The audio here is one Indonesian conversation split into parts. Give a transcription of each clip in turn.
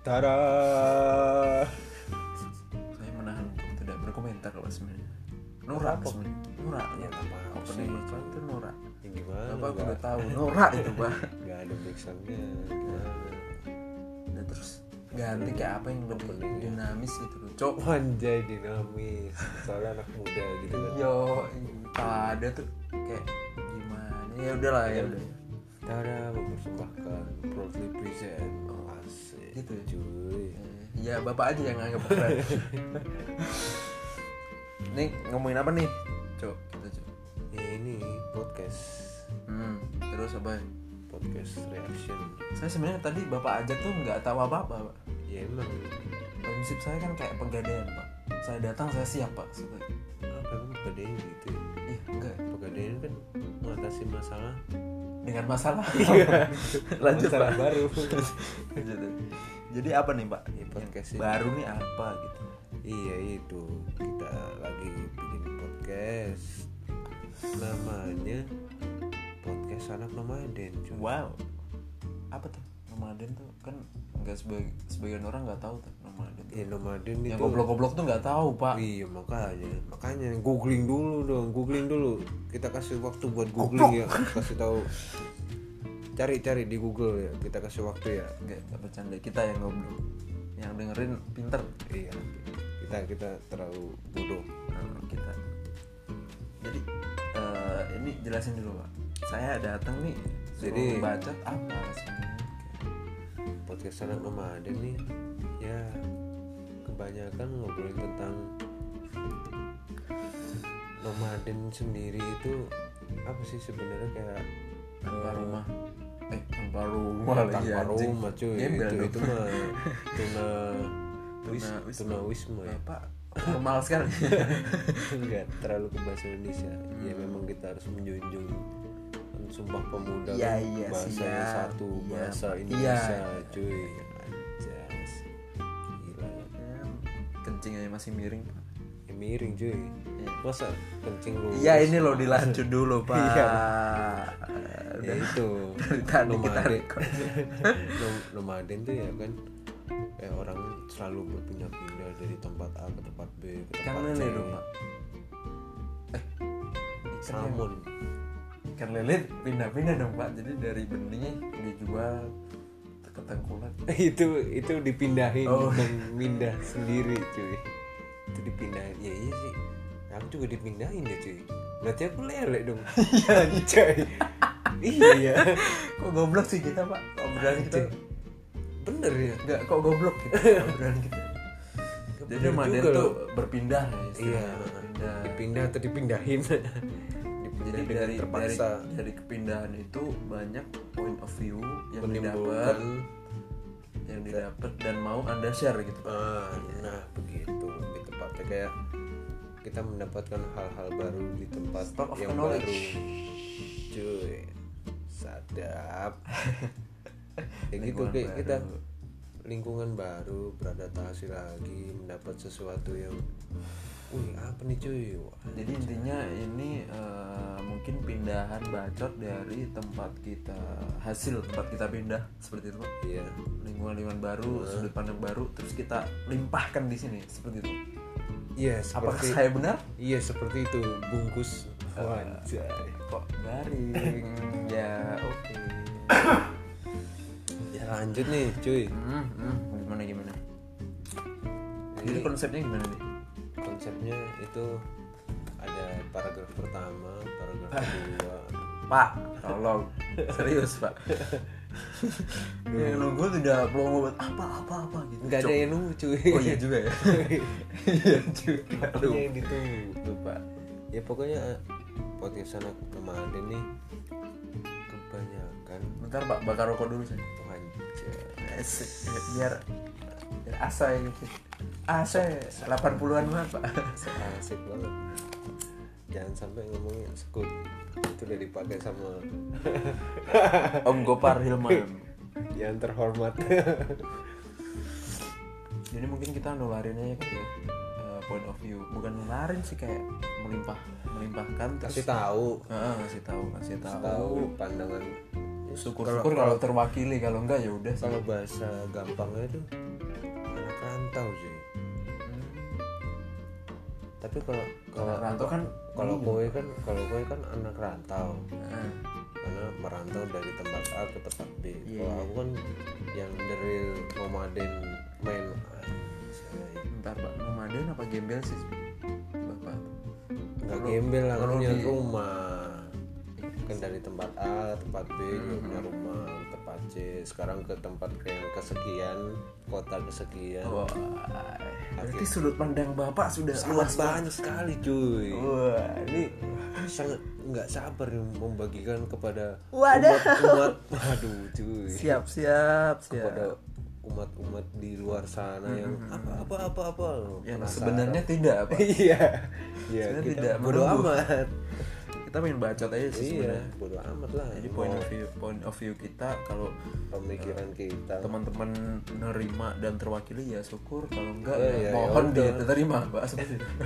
Tada. Saya menahan untuk tidak berkomentar kalau sebenarnya. Norak sebenarnya. Norak ya apa? Opening itu norak. Ya gimana? Apa aku udah tahu norak itu, Pak. Enggak ada backsoundnya. Gimana? Dan terus ganti kayak apa yang lebih dinamis gitu loh, Cok. Anjay, dinamis. Soalnya anak muda gitu kan. Yo, ada tuh kayak gimana? Ya udahlah ya udah. Tada mempersembahkan proudly present. Asik. Gitu ya? Cuy. Ya bapak aja yang anggap keren. Nih ngomongin apa nih, Cok? Kita Cok. Ini podcast. Terus apa? Podcast reaction. Saya sebenarnya tadi bapak aja tuh nggak tahu apa-apa, Pak. Ya emang. Prinsip saya kan kayak pegadaian, Pak. Saya datang saya siap, Pak. Apa emang pegadaian gitu ya? Iya, enggak. Pegadaian kan mengatasi masalah Dengan masalah. lanjut Masalah Pak. baru. Jadi apa nih, Pak? Ya, podcast Yang ini. baru nih apa gitu? Iya itu kita lagi bikin podcast namanya podcast anak nomaden. Cuy. Wow. Apa tuh? Nomaden tuh kan nggak sebagian orang nggak tahu tuh nomaden. Ya nomaden Yang itu. goblok-goblok tuh nggak tahu, Pak. Iya makanya googling dulu. Kita kasih waktu buat googling ya, kasih tahu. Cari di Google ya, kita kasih waktu ya. Nggak bercanda, kita yang goblok. Yang dengerin pinter. Iya. Kita terlalu bodoh. Kita. Jadi ini jelasin dulu, Pak. Saya datang nih. Jadi bacot apa sebenarnya? Podcast anak nomaden nih ya kebanyakan ngobrolin tentang nomaden sendiri itu apa sih sebenarnya, kayak Tanpa rumah. Tanpa rumah lagi tanpa anjing. rumah cuy. Gembel dong. Itu mah Tuna wisma ya. Pak, formal sekali. Enggak terlalu ke bahasa Indonesia. Ya memang kita harus menjunjung Sumpah Pemuda Iya, kan iya, bahasanya siap. satu, Iya, bahasa Pak. Indonesia Iya. cuy. Anjas. Gila. Ya, kencing aja masih miring, Pak. Ya, miring cuy. Iya. Masa kencing lu? Iya, ini loh dilanjut dulu, Pak. Iya. Ya itu Dari tadi kita nomaden. record. Nomaden tuh ya kan kayak orang selalu berpindah-pindah dari tempat A ke tempat B ke Kan tempat C. lele dong, Pak. Salmon. Kan lele pindah-pindah dong, Pak. Jadi dari benihnya dijual ke tengkulak. itu dipindahin Oh. dan pindah sendiri cuy. Itu dipindahin. Ya iya sih. Aku juga dipindahin ya cuy. Berarti aku lele dong. Iya, Cuy. Iya. kok goblok sih kita, Pak? Obrolan kita. Bener ya. Enggak, kok goblok kita obrolan kita. Jadi Bener nomaden juga tuh loh. berpindah ya Iya. istilahnya, berpindah. Dipindah atau dipindahin. Jadi Dipindah dari terpaksa. dari kepindahan itu banyak point of view yang Menimbulkan didapat dan mau Anda share gitu. nah begitu lebih tepatnya kayak kita mendapatkan hal-hal baru di tempat Stock of yang knowledge. baru cuy, sadap. Kayak gitu Lingkungan kayak baru. kita lingkungan baru, beradaptasi lagi, mendapat sesuatu yang apa nih cuy. Wah, Jadi intinya ini mungkin pindahan bacot dari tempat kita, hasil tempat kita pindah seperti itu, Pak. iya Lingkungan baru, sudut pandang baru, terus kita limpahkan di sini seperti itu. iya Apakah seperti saya benar? iya seperti itu bungkus. Anjay. Kok garing? Ya oke. Ya lanjut nih cuy. Gimana? Jadi Jadi konsepnya gimana nih? konsepnya itu ada paragraf pertama, paragraf kedua. Pak, tolong serius, Pak. Yang nunggu tidak mau buat apa gitu. Nggak ada Cok. yang nunggu cuy. Oh iya juga ya. Iya juga. Aduh. Pokoknya yang ditunggu Pak. Ya pokoknya podcast anak nomaden nih kebanyakan Bentar, Pak, bakar rokok dulu sih. Anjay. Biar asa ya gitu. AC 80-an banget, Pak. Asik banget. Jangan sampai ngomongin sekut. Itu udah dipakai sama Om Gopar Hilman. yang terhormat. Jadi mungkin kita nularinnya ya kayak point of view, bukan nularin sih, kayak melimpahkan terus Kasih tahu ngasih tahu pandangan. syukur-syukur kalau terwakili, kalau enggak ya udah sih. Kalau bahasa gampangnya tuh rantau sih. Tapi kalau Anak rantau kan kalau gue kan anak rantau. Heeh. Karena merantau dari tempat A ke tempat B. Iya. Kalau aku kan yang dari nomaden main Bentar Pak, nomaden apa gembel sih Bapak? nggak gembel lah, kan kalau punya di- rumah. Kan dari tempat A ke tempat B juga punya rumah, tempat C, sekarang ke tempat yang kesekian, kota kesekian. Wah, berarti sudut pandang Bapak sudah Sangat luas banyak sekali cuy. Wah, ini Sangat nggak sabar nih membagikan kepada Waduh. umat waduh cuy, siap. kepada umat-umat di luar sana yang apa Yang penasaran. sebenarnya tidak apa? iya Sebenarnya kita tidak bodo menunggu. amat. Kita main bacot aja sih Iya, sebenarnya. bodo amat lah. Jadi Mau point of view kita kalau pemikiran kita. teman-teman nerima dan terwakili ya syukur, kalau enggak Oh, ya iya, mohon ya udah. diterima Pak seperti itu.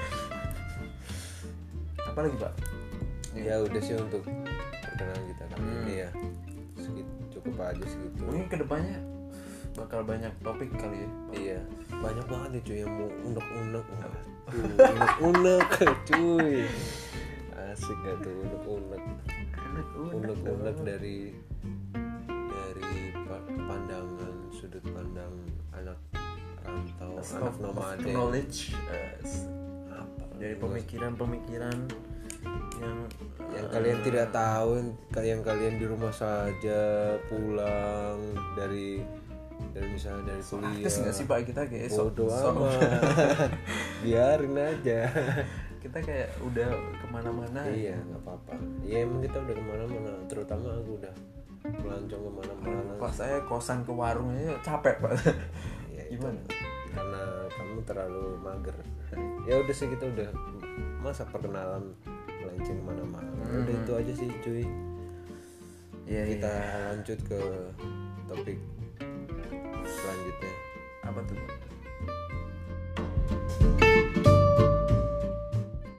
Apa lagi Pak? Ya udah sih untuk perkenalan kita kali ini ya. Cukup aja segitu. Mungkin kedepannya bakal banyak topik kali ya. Iya, banyak banget nih cuy yang mau unek-unek. Unek-unek cuy. Asik gak tuh unek-unek. Unek-unek dari pandangan, sudut pandang anak rantau, anak nomaden. Knowledge Apa? dari pemikiran-pemikiran yang Kalian tidak tahu, yang kalian di rumah saja pulang dari misalnya dari kuliah. artis nggak sih Pak kita kayak Bodoh amat. Biarin aja. kita kayak udah kemana-mana. Iya, nggak apa-apa. Ya emang kita udah kemana-mana. Terutama aku udah melancong kemana-mana. Pas saya kosan ke warung aja capek Pak. Ya, itu Gimana? karena kamu terlalu mager. Ya udah sih, kita udah masa perkenalan melenceng kemana-mana. Udah itu aja sih cuy. Iya, Kita lanjut ke topik selanjutnya. apa tuh?